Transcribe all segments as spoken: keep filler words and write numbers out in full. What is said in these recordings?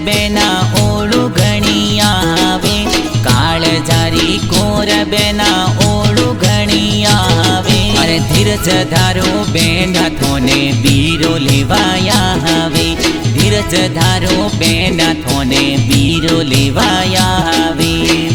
बेना ओळू घणी आवे, काळजारी कोर बेना ओळू घणी आवे। अरे धीरज धारो बेना थोने बीरो लेवाया हवे, धीरज धारो बेना थोने बीरो लेवाया हवे।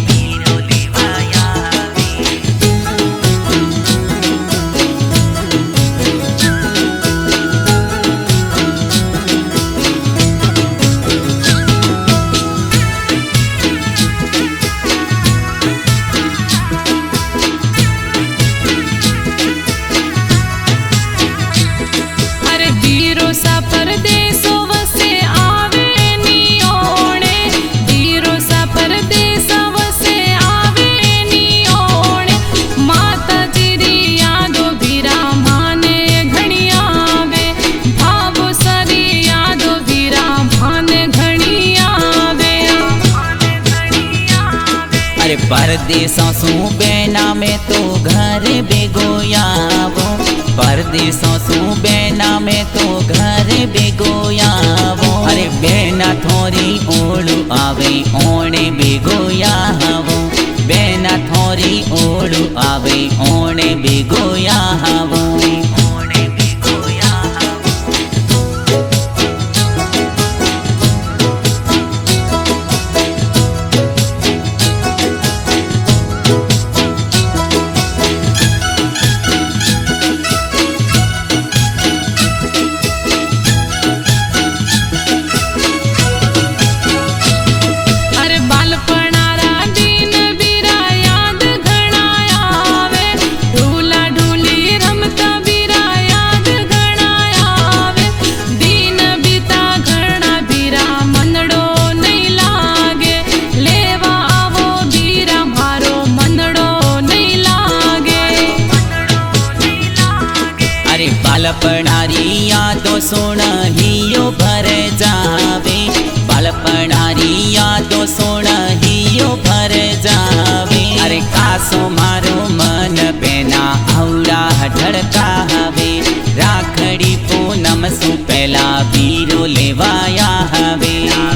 परदेसों सू बेना में तो घर बेगोयावो, परदेसों सू बेना में तो घर बेगोयावो। अरे बेना थोरी ओळू आवे ओणे बेगोयावो, बेना थोरी ओळू आवे ओणे बेगोयावो। बालपणारी यादों सुन हियो भर जावे, बालपणारी यादों सुन हियो भर जावे। अरे कासो मारो मन बेना औड़ा धड़का हवे, राखड़ी पूनम सु पहला बीरो लेवाया हवे।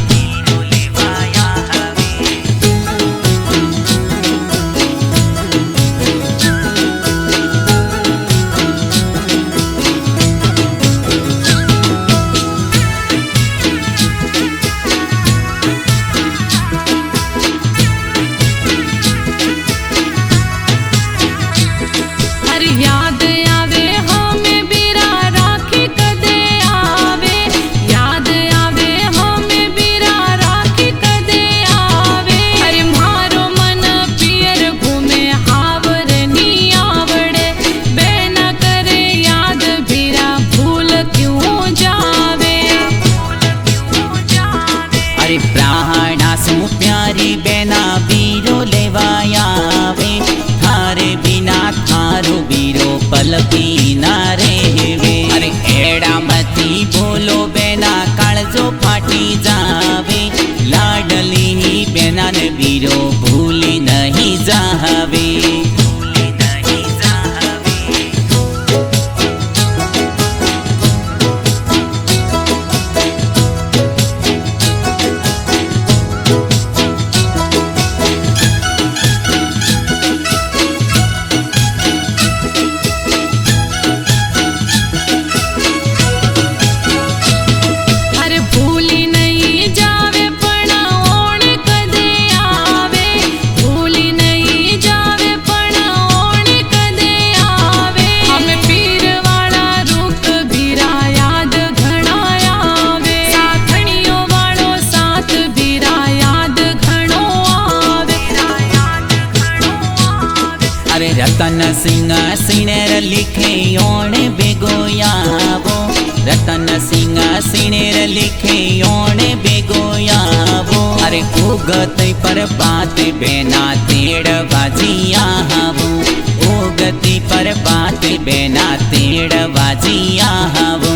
प्यारी बेना बीरो लेवाया वे, थारे बिना थारो बीरो पल भी ना रेवे। अरे एड़ा मती बोलो बेना काळजो फाटी जावे, लाडली ही बेना ने बीरो भूली नहीं जावे। रतन सिंह सिनेर लिखे ओणे बेगोयावो, रतन सिंह सिनेर लिखे ओणे बेगोयावो। अरे उगत पर बात बेना तेड़ बाजिया हवो, उगती पर बात बेना तेड़ बाजिया हवो।